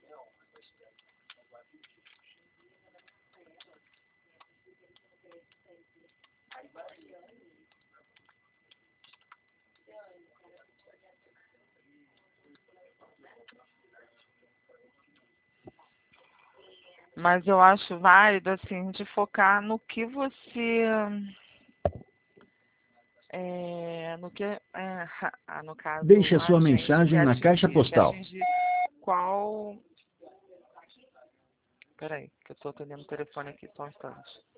Mas eu acho válido, assim, de focar no que você... no que... no caso... Deixe a Ai, sua gente, mensagem quer na caixa atingir. Quer postal. atingir qual... Peraí, que eu tô atendendo o telefone aqui, só um instante.